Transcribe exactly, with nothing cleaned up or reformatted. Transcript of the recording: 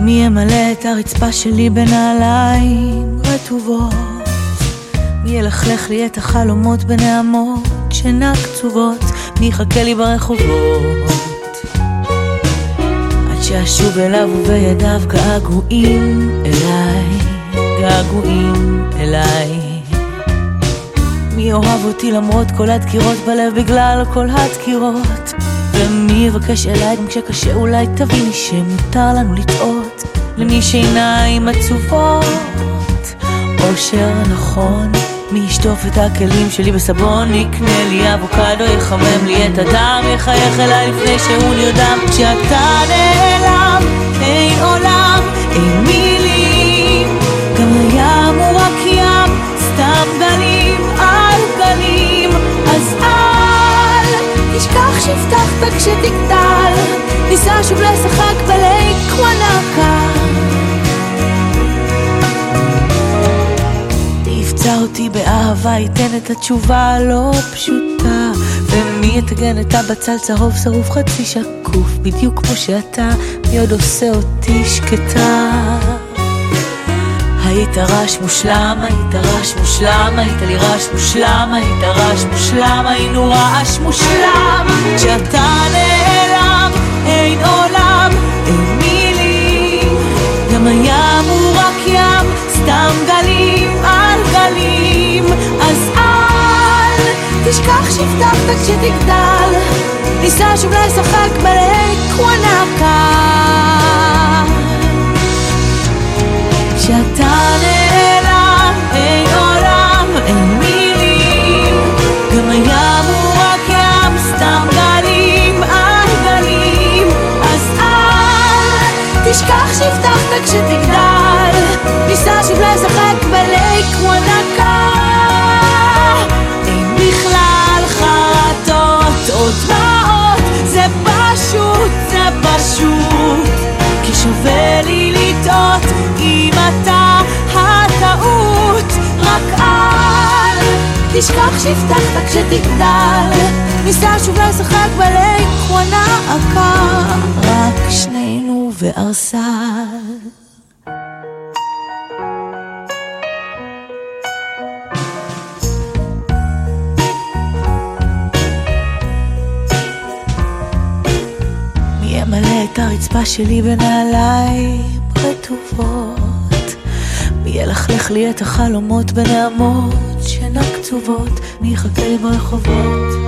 מי ימלא את הרצפה שלי בנעליים רטובות? מי ילכלך לי את החלומות בנעמות שינה קצובות? מי יחכה לי ברחובות עד שאשוב אליו ובידיו געגועים אליי, געגועים אליי? מי אוהב אותי למרות כל הדקירות בלב בגלל כל הדקירות? ומי יבקש אליי גם כשקשה? אולי תביני שמותר לנו לטעות, למי שעיניים עצובות. אושר נכון, מי ישטוף את הכלים שלי בסבון, יקנה לי אבוקדו, יחמם לי את הדם, יחייך אליי לפני שהוא נרדם. כשאתה נעלם אין עולם, אין מילים, גם הים הוא רק ים, סתם גלים על גלים. אז אל תשכח שהבטחת כשתגדל, ניסה שוב לשחק בלייק וואנקה. תפצע אותי באהבה, ייתן את התשובה הלא פשוטה. ומי יתגן את הבצל צהוב שרוף חצי שקוף בדיוק כמו שאתה? מי עוד עושה אותי שקטה? היית רש מושלם, היית רש מושלם, היית לי רש מושלם, היית רש מושלם, היינו רעש מושלם. כשאתה נעלם אין עולם, אין מילים, גם הים הוא רק ים, סתם גלים על גלים. אז אל תשכח שהבטחת כשתגדל, ניסה שוב לשחק בלייק וואנקה. כשאתה נעלם אין עולם, אין מילים, גם הים הוא רק ים, סתם גלים על גלים. אז אל תשכח שהבטחת כשתגדל, ניסה שוב לשחק בלייק וואנקה. אין בכלל חרטות או דמעות, זה פשוט, זה פשוט כי שווה לי לטעות אם אתה הטעות. רק אל תשכח שהבטחת כשתגדל, ניסה שוב לשחק בלייק וואנקה. רק שנינו וארסל. מי ימלא את הרצפה שלי בנעליים רטובות? מי ילכלך לי את החלומות בנעמות שינה קצובות? מי יחכה לי ברחובות